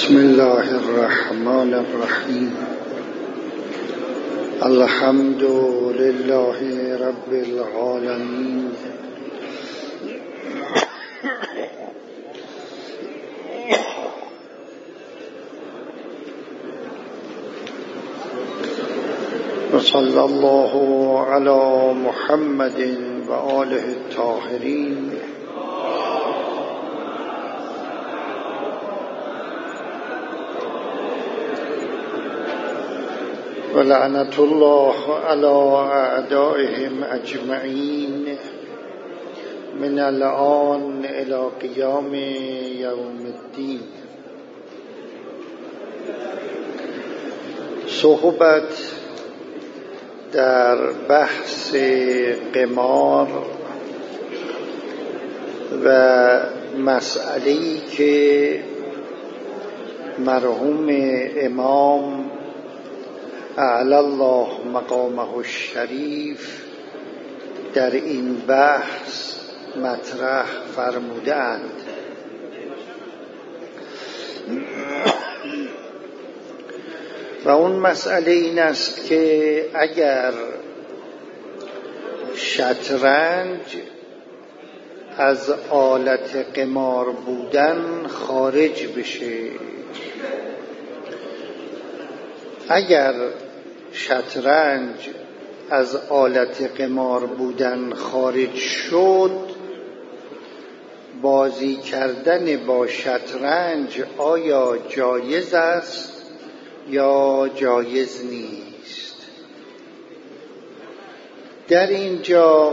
بسم الله الرحمن الرحیم. الحمد لله رب العالمین. وصلی الله علی محمد و آله الطاهرین. ولعنة الله على أعدائهم أجمعين من الآن إلى قيام يوم الدين. صحبت در بحث قمار و مسئله‌ای که مرحوم امام اعلی الله مقامه الشریف در این بحث مطرح فرمودند. و اون مسئله این است که اگر شطرنج از آلت قمار بودن خارج بشه، اگر شطرنج از آلت قمار بودن خارج شد، بازی کردن با شطرنج آیا جایز است یا جایز نیست؟ در اینجا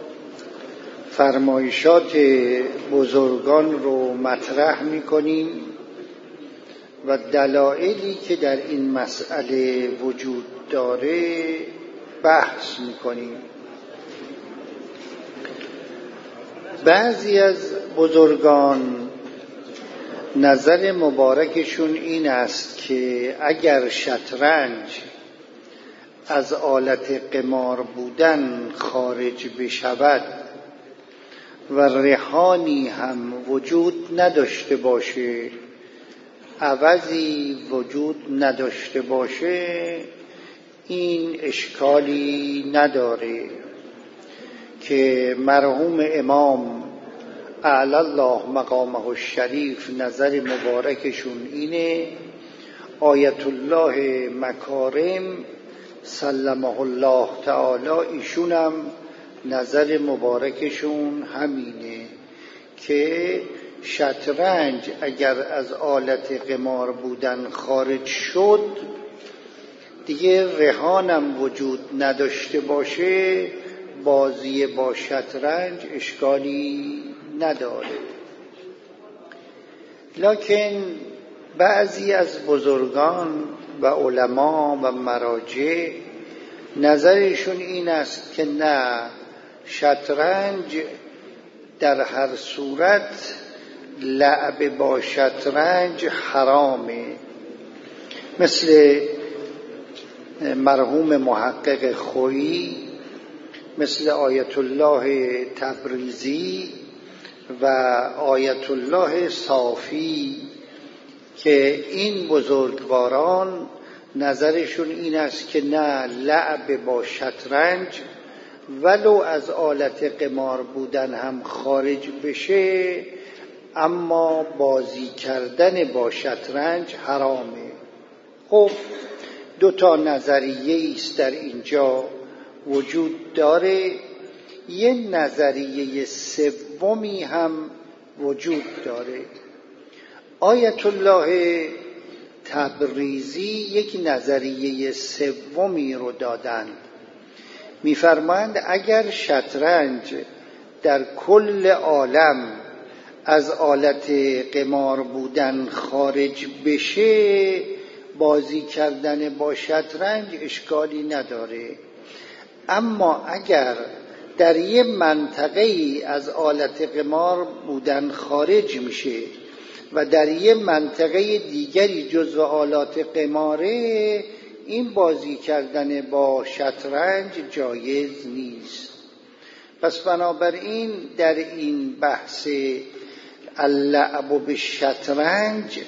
فرمایشات بزرگان رو مطرح می‌کنیم و دلایلی که در این مسئله وجود داره بحث می‌کنیم. بعضی از بزرگان نظر مبارکشون این است که اگر شطرنج از آلت قمار بودن خارج بشود و رهانی هم وجود نداشته باشه، عوضی وجود نداشته باشه، این اشکالی نداره که مرحوم امام اعلی الله مقامه الشریف نظر مبارکشون اینه. آیت الله مکارم سلمه الله تعالی ایشونم نظر مبارکشون همینه که شطرنج اگر از آلت قمار بودن خارج شد، دیگه رهانم وجود نداشته باشه، بازی با شطرنج اشکالی نداره. لکن بعضی از بزرگان و علما و مراجع نظرشون این است که نه، شطرنج در هر صورت لعب با شطرنج حرامه. مثل مرحوم محقق خویی، مثل آیت الله تبریزی و آیت الله صافی که این بزرگواران نظرشون این است که نه، لعب با شطرنج ولو از آلت قمار بودن هم خارج بشه، اما بازی کردن با شطرنج حرامه. خب دو تا نظریه است در اینجا وجود داره. یه نظریه سومی هم وجود داره. آیت الله تبریزی یک نظریه سومی رو دادند. می‌فرمایند اگر شطرنج در کل عالم از آلت قمار بودن خارج بشه، بازی کردن با شطرنج اشکالی نداره. اما اگر در یه منطقه‌ای از آلت قمار بودن خارج میشه و در یه منطقه دیگری جزو آلات قماره، این بازی کردن با شطرنج جایز نیست. پس بنابراین در این بحث اللعب بالشطرنج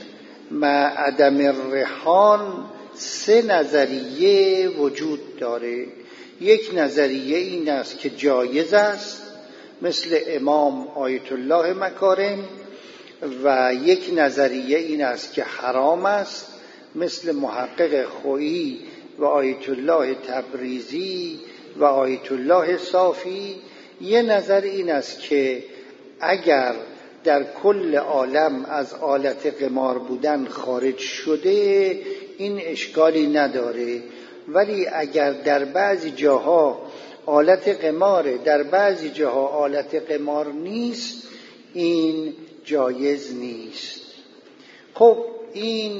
مع عدم الرهان 3 نظریه وجود داره. یک نظریه این است که جایز است مثل امام آیت الله مکارم، و یک نظریه این است که حرام است مثل محقق خویی و آیت الله تبریزی و آیت الله صافی. یه نظر این است که اگر در کل عالم از آلت قمار بودن خارج شده این اشکالی نداره، ولی اگر در بعضی جاها آلت قماره، در بعضی جاها آلت قمار نیست، این جایز نیست. خب این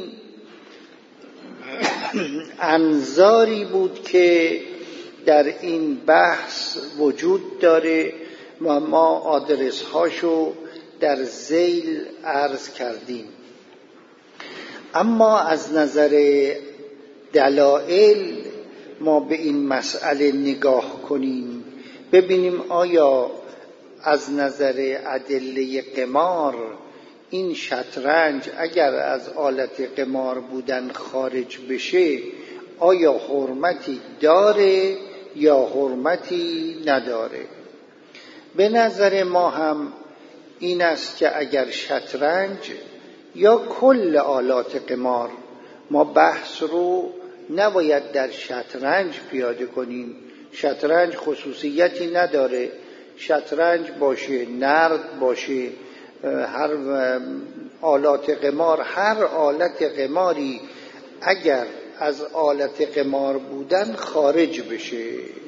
انظاری بود که در این بحث وجود داره و ما آدرس هاشو در ذیل عرض کردیم. اما از نظر دلائل ما به این مسئله نگاه کنیم، ببینیم آیا از نظر ادله قمار این شطرنج اگر از آلت قمار بودن خارج بشه آیا حرمتی داره یا حرمتی نداره. به نظر ما هم این است که اگر شطرنج یا کل آلات قمار، ما بحث رو نباید در شطرنج پیاده کنیم. شطرنج خصوصیتی نداره، شطرنج باشه، نرد باشه، هر آلات قمار، هر آلت قماری اگر از آلت قمار بودن خارج بشه،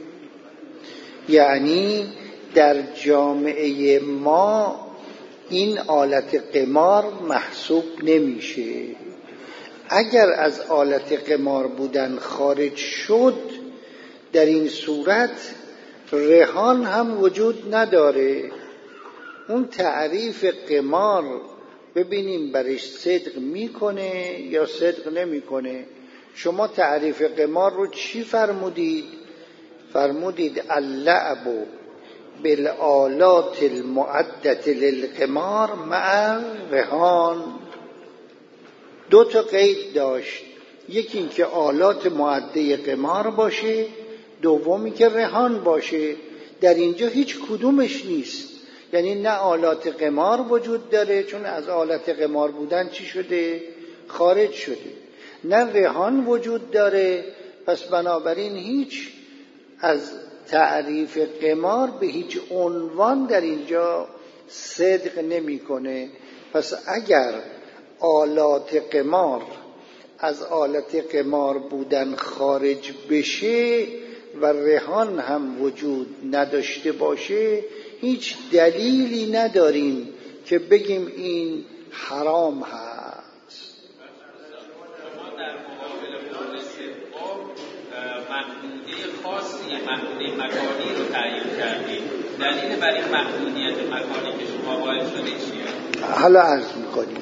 یعنی در جامعه ما این آلت قمار محسوب نمیشه. اگر از آلت قمار بودن خارج شد در این صورت رهان هم وجود نداره. اون تعریف قمار ببینیم برش صدق میکنه یا صدق نمیکنه. شما تعریف قمار رو چی فرمودید؟ فرمودید اللعب بالآلات المعدة للقمار مع رهان. 2 قید داشت، یکی این که آلات معده قمار باشه، دومی که رهان باشه. در اینجا هیچ کدومش نیست، یعنی نه آلات قمار وجود داره چون از آلت قمار بودن چی شده؟ خارج شده، نه رهان وجود داره، پس بنابراین هیچ از تعریف قمار به هیچ عنوان در اینجا صدق نمیکنه. پس اگر آلات قمار از آلت قمار بودن خارج بشه و رهان هم وجود نداشته باشه هیچ دلیلی نداریم که بگیم این حرام هست. در مقابل قول سوم محدودیت خاصی، محدودیت مکانی رو تعیین کردید. دلیل بر این محدودیت مکانی که شما قائل شدید چیه؟ حالا عرض میکنیم.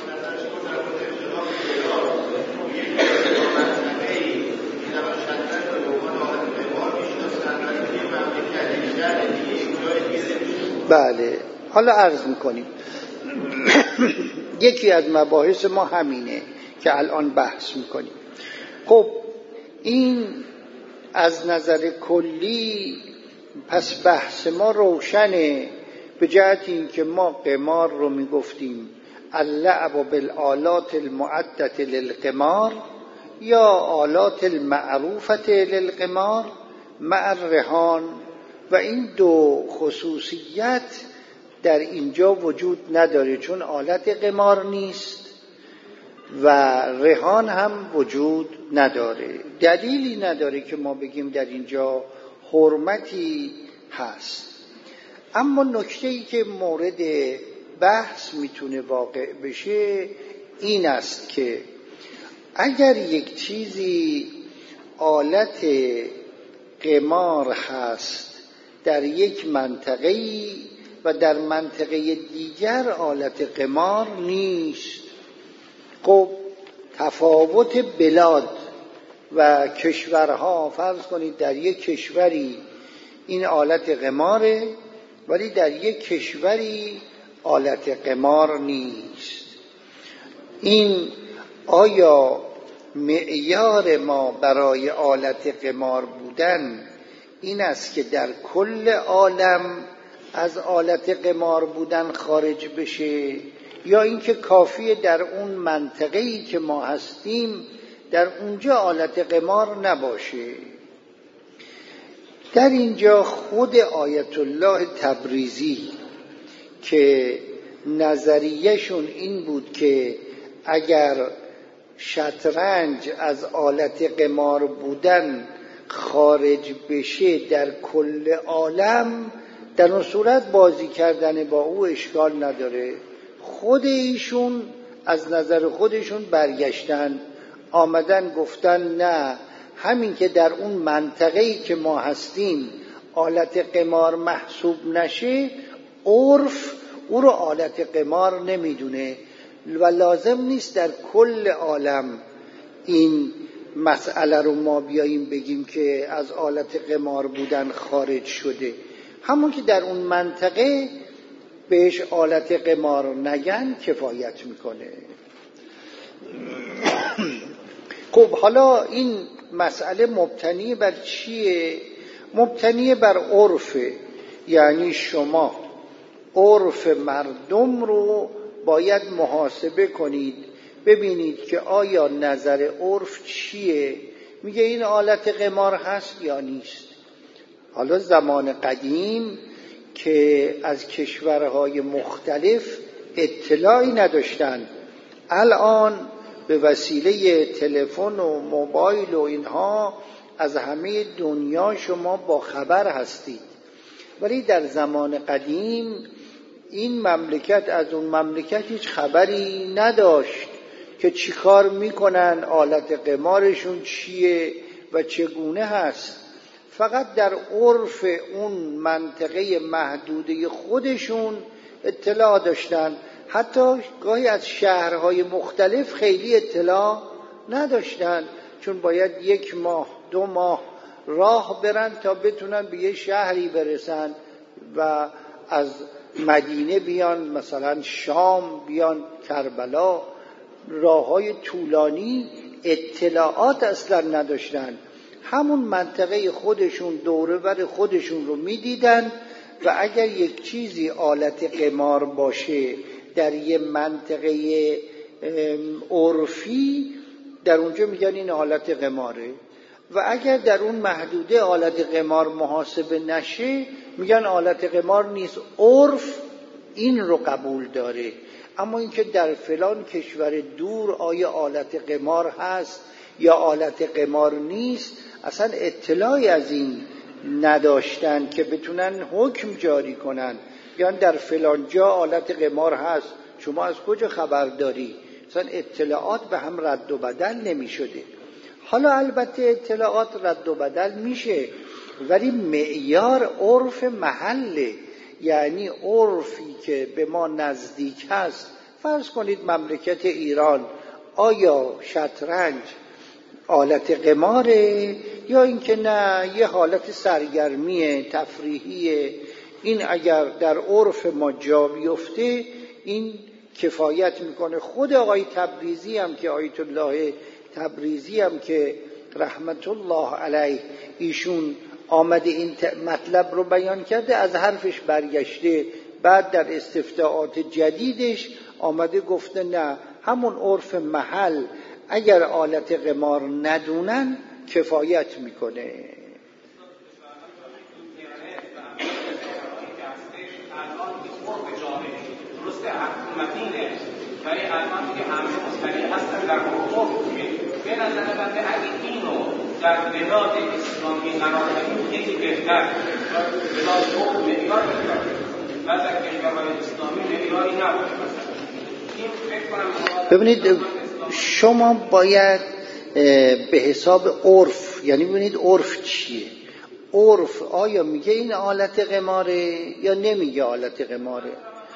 بله، حالا عرض میکنیم. یکی از مباحث ما همینه که الان بحث میکنیم. خب این از نظر کلی پس بحث ما روشنه، به جهت این که ما قمار رو میگفتیم اللعب بالآلات المعدة للقمار یا آلات المعروفة للقمار مع الرهان، و این 2 خصوصیت در اینجا وجود نداره چون آلت قمار نیست و رهان هم وجود نداره. دلیلی نداره که ما بگیم در اینجا حرمتی هست. اما نکته‌ای که مورد بحث میتونه واقع بشه این است که اگر یک چیزی آلت قمار هست در یک منطقه‌ای و در منطقه دیگر آلت قمار نیست، خب تفاوت بلاد و کشورها، فرض کنید در یک کشوری این آلت قماره ولی در یک کشوری آلت قمار نیست، این آیا معیار ما برای آلت قمار بودن این است که در کل عالم از آلت قمار بودن خارج بشه، یا اینکه کافیه در اون منطقه‌ای که ما هستیم در اونجا آلت قمار نباشه؟ در اینجا خود آیت الله تبریزی که نظریهشون این بود که اگر شطرنج از آلت قمار بودن خارج بشه در کل عالم، در اون صورت بازی کردن با او اشکال نداره. خود ایشون از نظر خودشون برگشتن، آمدن گفتن نه، همین که در اون منطقه‌ای که ما هستیم آلت قمار محسوب نشه، عرف او رو آلت قمار نمیدونه و لازم نیست در کل عالم این مسئله رو ما بیاییم بگیم که از آلت قمار بودن خارج شده. همون که در اون منطقه بهش آلت قمار نگن کفایت میکنه. خب حالا این مسئله مبتنی بر چیه؟ مبتنی بر عرفه. یعنی شما عرف مردم رو باید محاسبه کنید، ببینید که آیا نظر عرف چیه، میگه این آلت قمار هست یا نیست. حالا زمان قدیم که از کشورهای مختلف اطلاعی نداشتند، الان به وسیله تلفن و موبایل و اینها از همه دنیا شما با خبر هستید. ولی در زمان قدیم این مملکت از اون مملکت هیچ خبری نداشت که چیکار میکنن، آلت قمارشون چیه و چگونه هست. فقط در عرف اون منطقه محدوده خودشون اطلاع داشتن. حتی گاهی از شهرهای مختلف خیلی اطلاع نداشتن، چون باید 1 ماه 2 ماه راه برن تا بتونن به یه شهری برسن و از مدینه بیان مثلا شام، بیان کربلا، راههای طولانی، اطلاعات اصلا نداشتن. همون منطقه خودشون دوره بر خودشون رو میدیدن و اگر یک چیزی آلت قمار باشه در یه منطقه عرفی، در اونجا میگن این آلت قماره، و اگر در اون محدوده آلت قمار محاسبه نشه میگن آلت قمار نیست. عرف این رو قبول داره. اما اینکه در فلان کشور دور آیا آلت قمار هست یا آلت قمار نیست، اصلا اطلاعی از این نداشتن که بتونن حکم جاری کنن. یعنی در فلان جا آلت قمار هست، شما از کجا خبر داری؟ اصلا اطلاعات به هم رد و بدل نمی شده. حالا البته اطلاعات رد و بدل میشه، ولی معیار عرف محله. یعنی عرفی که به ما نزدیک هست. فرض کنید مملکت ایران، آیا شطرنج آلت قماره یا اینکه نه یه حالت سرگرمی تفریحیه؟ این اگر در عرف ما جا بیفته این کفایت میکنه. خود آقای تبریزی هم که آیت الله تبریزی هم که رحمت الله علیه ایشون آمده این مطلب رو بیان کرده، از حرفش برگشته، بعد در استفتاءات جدیدش آمده گفته نه، همون عرف محل اگر آلت قمار ندونن کفایت میکنه. درسته حکومتینه ولی الان که همه مستقل هستن در حقوق به نظر بنده اگه اینو در بلاد اسلامی قرار بدیم یکی بهتر، بلاد حقوق معیار بهتر و در کشورهای اسلامی معیاری نباشه. این فکر کنم ببینید شما باید به حساب عرف، یعنی ببینید عرف چیه. عرف آیا میگه این آلت قماره یا نمیگه آلت قماره؟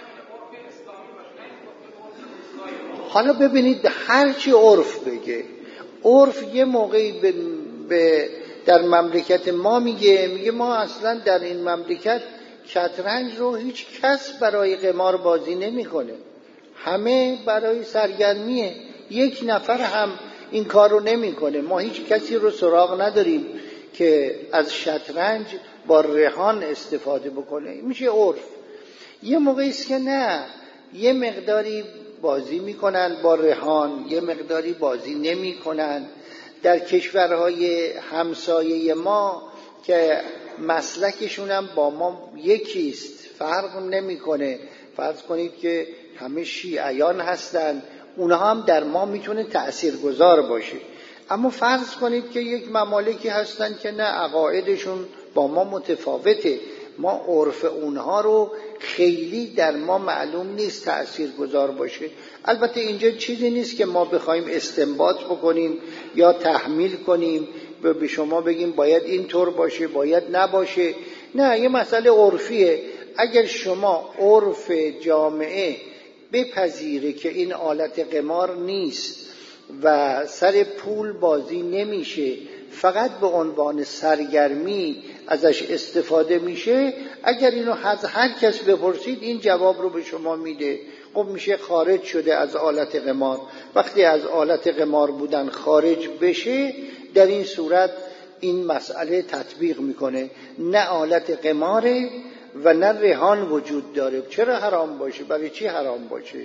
حالا ببینید هرچی عرف بگه، عرف یه موقعی در مملکت ما میگه ما اصلا در این مملکت شطرنج رو هیچ کس برای قمار بازی نمیکنه، همه برای سرگرمیه. یک نفر هم این کار رو نمیکنه. ما هیچ کسی رو سراغ نداریم که از شطرنج با رهان استفاده بکنه. میشه عرف. یه موقعی است که نه، یه مقداری بازی میکنن با رهان، یه مقداری بازی نمیکنن. در کشورهای همسایه ما که مسلکشون هم با ما یکیست، فرق نمیکنه. فرض کنید که همه شیعیان هستن، اونها هم در ما میتونه تأثیرگذار باشه. اما فرض کنید که یک ممالکی هستن که نه، عقایدشون با ما متفاوته، ما عرف اونها رو خیلی در ما معلوم نیست تأثیرگذار باشه. البته اینجا چیزی نیست که ما بخوایم استنباط بکنیم یا تحمیل کنیم به شما بگیم باید اینطور باشه باید نباشه. نه، یه مسئله عرفیه. اگر شما عرف جامعه بپذیره که این آلت قمار نیست و سر پول بازی نمیشه، فقط به عنوان سرگرمی ازش استفاده میشه، اگر اینو از هر کس بپرسید این جواب رو به شما میده. خب میشه خارج شده از آلت قمار. وقتی از آلت قمار بودن خارج بشه، در این صورت این مسئله تطبیق میکنه. نه آلت قماره و نه رهان وجود داره. چرا حرام باشه؟ برای چی حرام باشه؟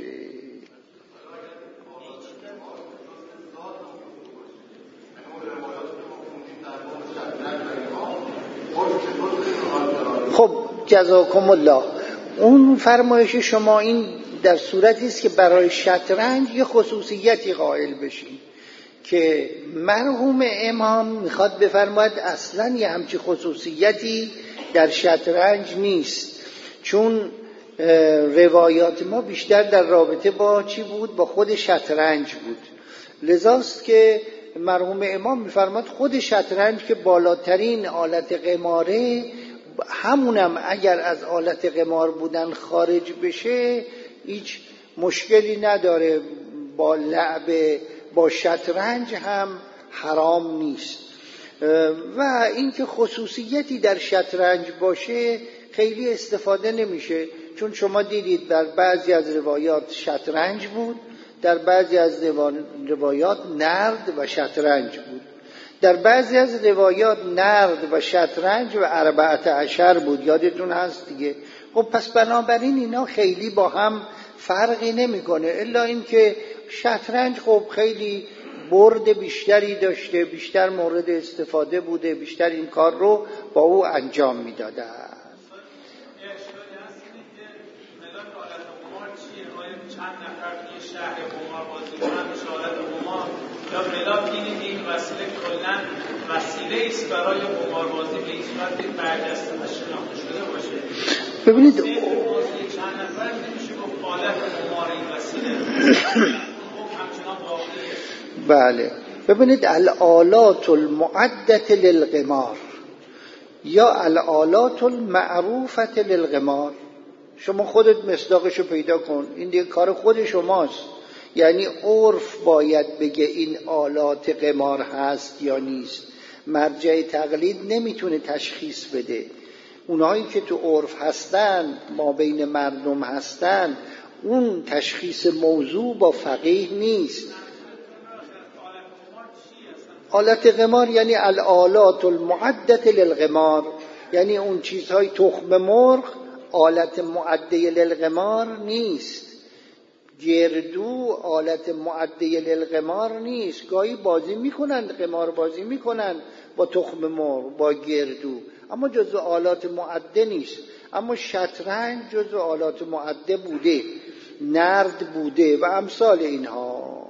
خب جزاکم الله. اون فرمایش شما این در صورتی است که برای شطرنج یه خصوصیتی قائل بشین که مرحوم امام میخواد بفرماید اصلا یه همچی خصوصیتی در شطرنج نیست، چون روایات ما بیشتر در رابطه با چی بود؟ با خود شطرنج بود. لذاست که مرحوم امام میفرماید خود شطرنج که بالاترین آلت قماره، همونم اگر از آلت قمار بودن خارج بشه هیچ مشکلی نداره، با لعب با شطرنج هم حرام نیست. و اینکه خصوصیتی در شطرنج باشه خیلی استفاده نمیشه، چون شما دیدید در بعضی از روایات شطرنج بود، در بعضی از روایات نرد و شطرنج بود، در بعضی از روایات نرد و شطرنج و 14 بود. یادتون هست دیگه. خب پس بنابراین اینا خیلی با هم فرقی نمیکنه، الا اینکه شطرنج خب خیلی برد بیشتری داشته، بیشتر مورد استفاده بوده، بیشتر این کار رو با او انجام میداده. چند نفر توی شهر قمار بازی کنن اشارت قمار یا ملاک این وسیله کلن وسیله است برای قمار بازی به این صورت برجسته و شناخته شده باشه. ببینید بازی چند نفر نمیشه گفت آلت قمار این وسیله همچنان باقیه. بله ببینید الآلات المعدة للقمار یا الآلات المعروفة للقمار، شما خودت مصداقشو پیدا کن، این دیگه کار خود شماست. یعنی عرف باید بگه این آلات قمار هست یا نیست. مرجع تقلید نمیتونه تشخیص بده. اونایی که تو عرف هستن، ما بین مردم هستن، اون تشخیص موضوع با فقیه نیست. آلات قمار یعنی الآلات المعدة للقمار، یعنی اون چیزهای تخم مرغ آلت معده للقمار نیست. گردو آلت معده للقمار نیست. گاهی بازی میکنن، قمار بازی میکنن با تخم مرغ، با گردو، اما جزو آلات معده نیست. اما شطرنج جزو آلات معده بوده، نرد بوده و امثال اینها.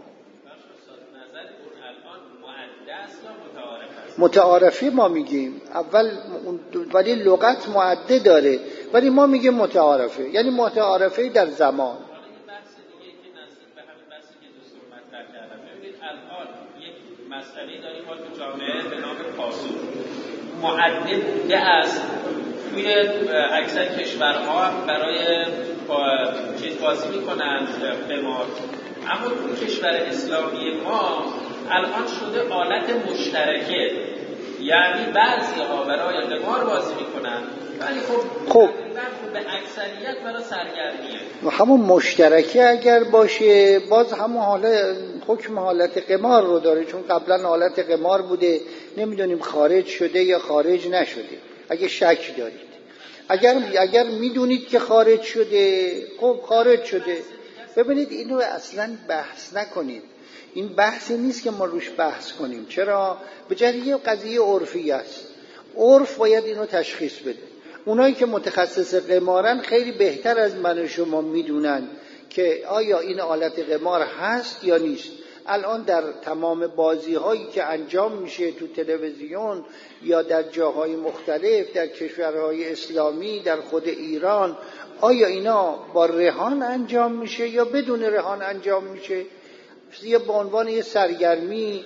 متعارفی ما میگیم اول، ولی لغت معده داره، ولی ما میگیم متعارفه، یعنی متعارفه در زمان. بحث دیگه که نزدیک به همین بحثی که دوستان مطرح کردن. ببینید الان یک مسئله داریم ما تو جامعه به نام پاسور. معده بوده است توی اکثر کشورها برای چیز بازی میکنن قمار، اما تو کشور اسلامی ما الان شده آلت مشترکه، یعنی بعضی ها برای قمار بازی میکنن، ولی خب به اکثریت برای سرگرمیه. همون مشترکی اگر باشه باز همون حکم حالت قمار رو داره، چون قبلا حالت قمار بوده، نمیدونیم خارج شده یا خارج نشده. اگه شک دارید، اگر میدونید که خارج شده، خب خارج شده. ببینید اینو اصلا بحث نکنید، این بحثی نیست که ما روش بحث کنیم. چرا؟ بجای یه قضیه عرفی است، عرف باید اینو تشخیص بده. اونایی که متخصص قمارن خیلی بهتر از من و شما میدونن که آیا این آلت قمار هست یا نیست. الان در تمام بازی هایی که انجام میشه تو تلویزیون یا در جاهای مختلف در کشورهای اسلامی، در خود ایران، آیا اینا با رهان انجام میشه یا بدون رهان انجام میشه؟ یا به عنوان یه سرگرمی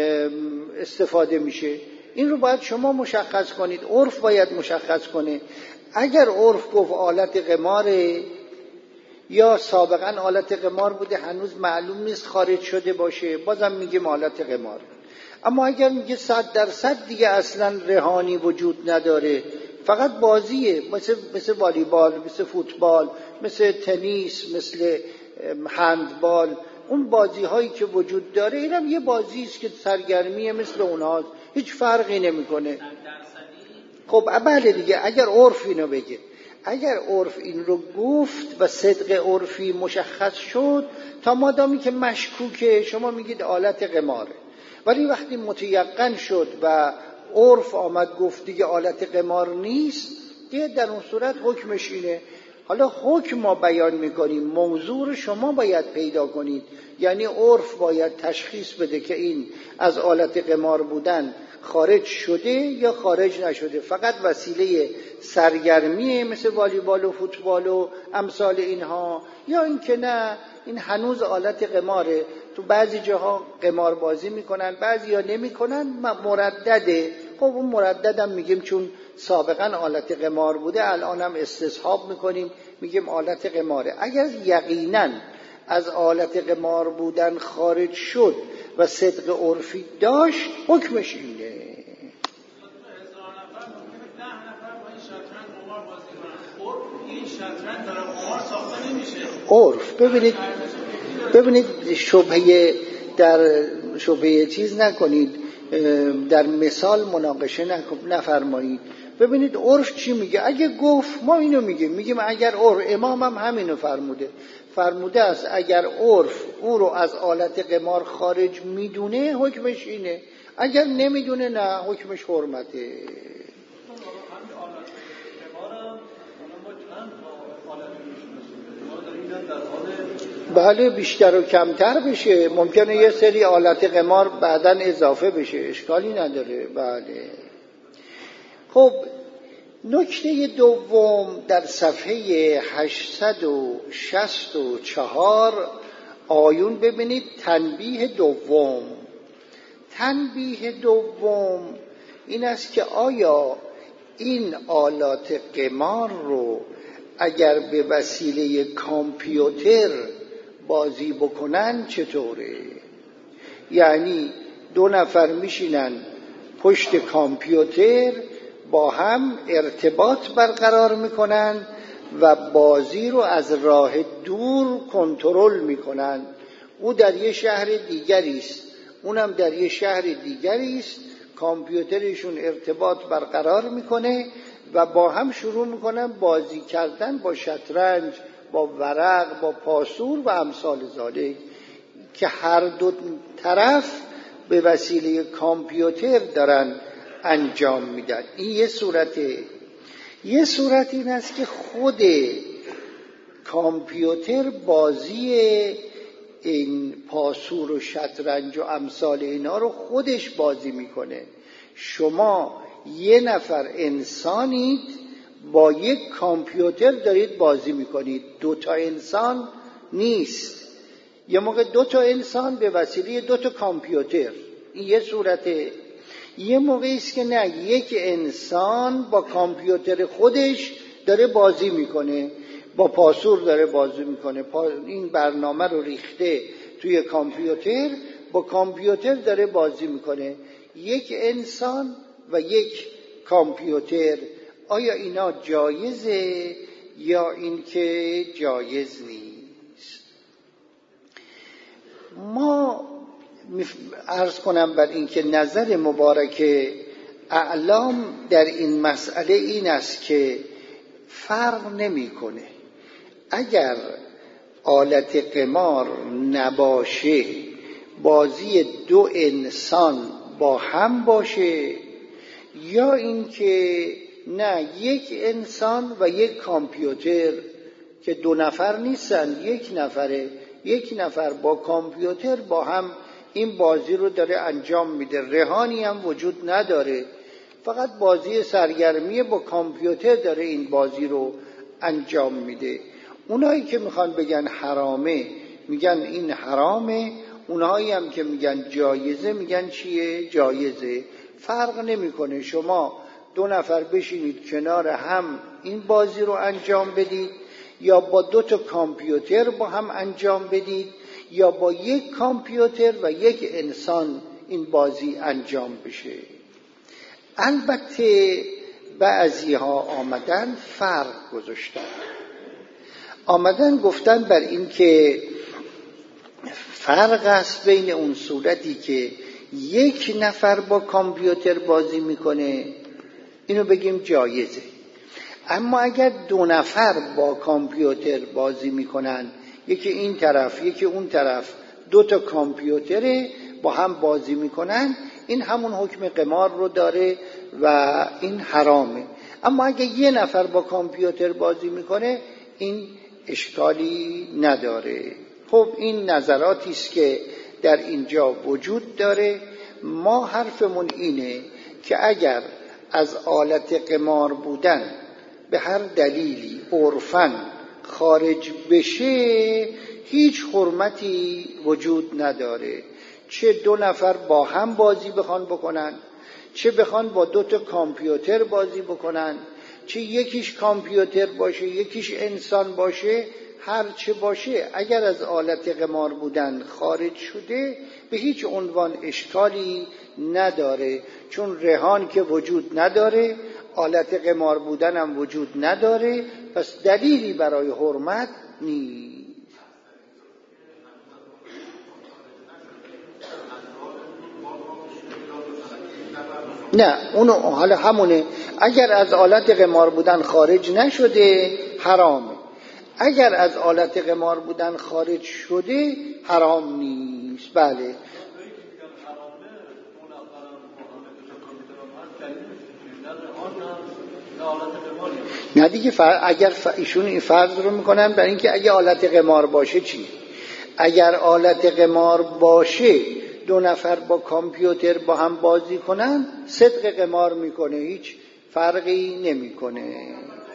استفاده میشه؟ این رو باید شما مشخص کنید، عرف باید مشخص کنه. اگر عرف گفت آلت قماره یا سابقا آلت قمار بوده هنوز معلوم نیست خارج شده باشه، بازم میگیم آلت قمار. اما اگر میگه 100% دیگه اصلا رهانی وجود نداره، فقط بازیه، مثل والیبال، مثل فوتبال، مثل تنیس، مثل هندبال، اون بازی هایی که وجود داره، اینم یه بازی است که سرگرمیه مثل اونها، هیچ فرقی نمیکنه. خب بله دیگه، اگر عرف اینو بگه، اگر عرف این رو گفت و صدق عرفی مشخص شد، تا مادامی که مشکوکه شما میگید آلت قماره. ولی وقتی متیقن شد و عرف آمد گفت دیگه آلت قمار نیست، دیگه در اون صورت حکمش اینه. حالا حکم ما بیان میکنیم، موضوع رو شما باید پیدا کنید. یعنی عرف باید تشخیص بده که این از آلت قمار بودن خارج شده یا خارج نشده، فقط وسیله سرگرمیه مثل والیبال و فوتبال و امثال اینها، یا این که نه این هنوز آلت قماره. تو بعضی جاها قمار بازی میکنن، بعضی ها نمیکنن، مردده. خب اون مرددم میگیم چون سابقا آلت قمار بوده الان هم استصحاب میکنیم، میگیم آلت قماره. اگر یقینا از آلت قمار بودن خارج شد و صدق عرفی داشت، حکمش اینه. عرف ببینید شبهه در شبهه چیز نکنید، در مثال مناقشه نفرمایید. ببینید عرف چی میگه. اگه گفت ما اینو میگیم اگر عرف، امام هم همینو فرموده است، اگر عرف او رو از آلت قمار خارج میدونه حکمش اینه، اگر نمیدونه نه حکمش حرمته. بله بیشتر و کمتر بشه، ممکنه یه سری آلت قمار بعداً اضافه بشه، اشکالی نداره. بله. خب نکته دوم در صفحه 864 آیون ببینید. تنبیه دوم این است که آیا این آلات قمار رو اگر به وسیله کامپیوتر بازی بکنن چطوره؟ یعنی 2 نفر میشینن پشت کامپیوتر با هم ارتباط برقرار میکنن و بازی رو از راه دور کنترل میکنن. او در یه شهر دیگری است، اونم در یه شهر دیگری است، کامپیوترشون ارتباط برقرار میکنه و با هم شروع میکنن بازی کردن با شطرنج، با ورق، با پاسور و امثال ذالک، که هر دو طرف به وسیله کامپیوتر دارن انجام میدن. این یه صورته. یه صورت این است که خود کامپیوتر بازی این پاسور و شطرنج و امثال اینا رو خودش بازی میکنه. شما یه نفر انسانید با یک کامپیوتر دارید بازی میکنید، 2 تا انسان نیست. یه موقع 2 تا انسان به وسیله 2 تا کامپیوتر، این یه صورته. یه موقعی است که نه، یک انسان با کامپیوتر خودش داره بازی میکنه، با پاسور داره بازی میکنه، این برنامه رو ریخته توی کامپیوتر، با کامپیوتر داره بازی میکنه. یک انسان و یک کامپیوتر آیا اینا جایزه یا این که جایز نیست؟ ما عرض کنم بر این که نظر مبارک اعلام در این مسئله این است که فرق نمی‌کنه. اگر آلت قمار نباشه، بازی دو انسان با هم باشه، یا اینکه نه یک انسان و یک کامپیوتر که دو نفر نیستن، یک نفر با کامپیوتر با هم این بازی رو داره انجام میده، رهانی هم وجود نداره، فقط بازی سرگرمی با کامپیوتر داره این بازی رو انجام میده. اونایی که میخوان بگن حرامه میگن این حرامه، اونایی هم که میگن جایزه میگن چیه؟ جایزه. فرق نمیکنه شما دو نفر بشینید کنار هم این بازی رو انجام بدید، یا با دو تا کامپیوتر با هم انجام بدید، یا با یک کامپیوتر و یک انسان این بازی انجام بشه. البته بعضی ها آمدن فرق گفتن بر این که فرق است بین اون صورتی که یک نفر با کامپیوتر بازی میکنه، اینو بگیم جایزه. اما اگر دو نفر با کامپیوتر بازی میکنن، یکی این طرف یکی اون طرف، دو تا کامپیوتر با هم بازی میکنن، این همون حکم قمار رو داره و این حرامه. اما اگه یه نفر با کامپیوتر بازی میکنه این اشکالی نداره. خب این نظراتی است که در اینجا وجود داره. ما حرفمون اینه که اگر از آلت قمار بودن به هر دلیلی عرفاً خارج بشه، هیچ حرمتی وجود نداره. چه دو نفر با هم بازی بخوان بکنن، چه بخوان با دو تا کامپیوتر بازی بکنن، چه یکیش کامپیوتر باشه یکیش انسان باشه، هر چه باشه، اگر از آلت قمار بودن خارج شده به هیچ عنوان اشکالی نداره، چون رهان که وجود نداره، آلت قمار بودن هم وجود نداره، پس دلیلی برای حرمت نیست. نه اونو حالا همونه، اگر از آلت قمار بودن خارج نشده حرامه، اگر از آلت قمار بودن خارج شده حرام نیست. بله نه دیگه، اگر ایشون این فرض رو میکنن برای اینکه اگه آلت قمار باشه چی؟ اگر آلت قمار باشه دو نفر با کامپیوتر با هم بازی کنن، صدق قمار میکنه، هیچ فرقی نمیکنه.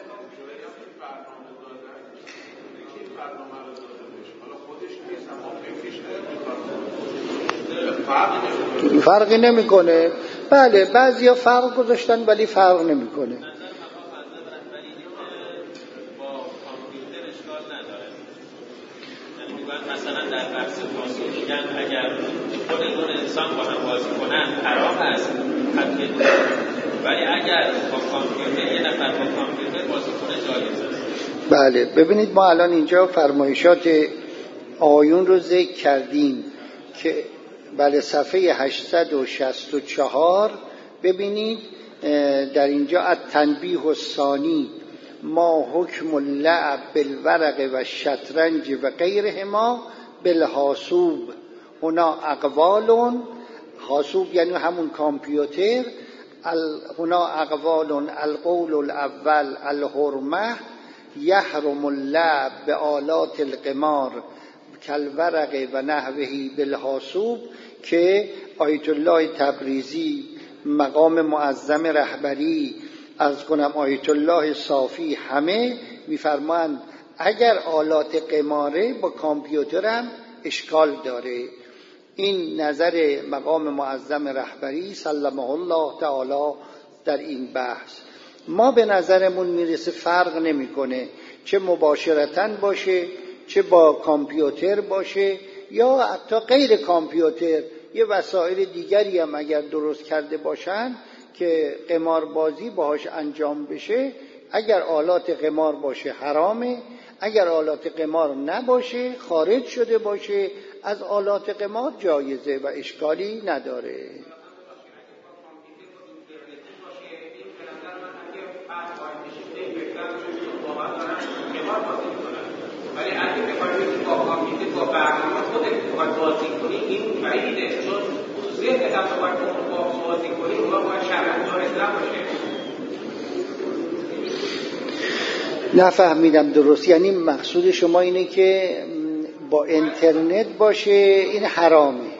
فرقی نمیکنه. بله بعضیا فرق گذاشتن ولی فرق نمیکنه. مثلا در بحث فاسد میگن اگر خود دو انسان با هم بازی کنن حرام است حتما، ولی اگر با کامپیوتر یه نفر با کامپیوتر بازی کنه جایز است. بله ببینید ما الان اینجا فرمایشات آیون رو ذکر کردیم که بله صفحه 864 ببینید در اینجا التنبیه الثانی ما حکم اللعب بالورق و شطرنج و غیرهما بالحاسوب. هنا اقوال، حاسوب یعنی همون کامپیوتر، هنا اقوال القول الاول الحرمه یحرم اللعب بآلات القمار کالورق و نحوه بالحاسوب، که آیت الله تبریزی مقام معظم رهبری از کنم آیت الله صافی همه میفرمایند اگر آلات قماره با کامپیوتر هم اشکال داره. این نظر مقام معظم رهبری سلمه الله تعالی در این بحث. ما به نظرمون میرسه فرق نمیکنه چه مباشرتاً باشه چه با کامپیوتر باشه یا حتی غیر کامپیوتر، یه وسایل دیگری هم اگر درست کرده باشن که قماربازی باهاش انجام بشه، اگر آلات قمار باشه حرامه، اگر آلات قمار نباشه، خارج شده باشه از آلات قمار، جایزه و اشکالی نداره. ولی اگه بخواید با کامپیوتر با برنامه خودت بخواید بازی کنی، این بعیده، چون خصوصیت حساب باید با بازی کنی اونها باید شرعاً جایز نباشه. نفهمیدم درست. یعنی مقصود شما اینه که با اینترنت باشه این حرامه؟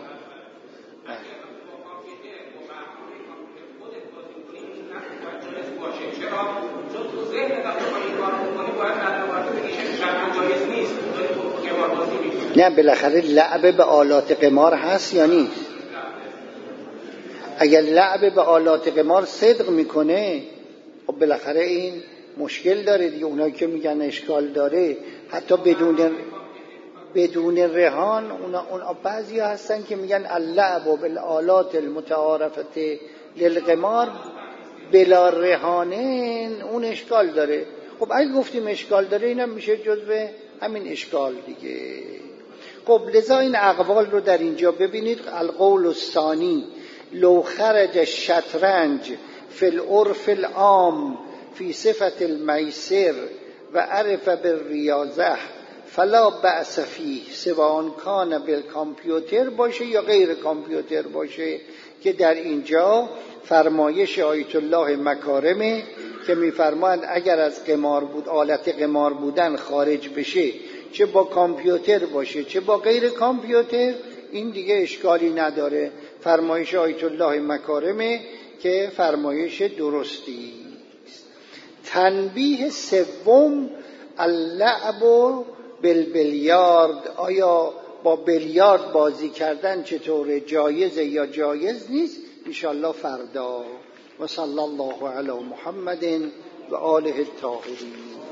نه بالاخره لعب به آلات قمار هست یا نیست؟ اگر لعب به آلات قمار صدق میکنه، خب بالاخره این مشکل داره دیگه. اونایی که میگن اشکال داره حتی بدون رهان، اون بعضی هستن که میگن اللعب بالآلات المتعارفه للقمار بلا رهانه، اون اشکال داره. خب اگه گفتیم اشکال داره، اینم میشه جزو همین اشکال دیگه. خب لذا این اقوال رو در اینجا ببینید. القول الثانی لو خرج الشطرنج فی العرف العام فی صفت المیسر و عرف بالریاضه فلا بأس فیه سواء کان بالکامپیوتر باشه یا غیر کامپیوتر باشه، که در اینجا فرمایش آیت الله مکارمه که میفرمایند اگر از قمار بود، آلت قمار بودن خارج بشه، چه با کامپیوتر باشه چه با غیر کامپیوتر، این دیگه اشکالی نداره. فرمایش آیت الله مکارمه که فرمایش درستی است. تنبیه سوم اللعب بالبلیارد. آیا با بلیارد بازی کردن چطوره، جایزه یا جایز نیست؟ انشاءالله فردا. و صلی الله علی محمد و آله الطاهرین.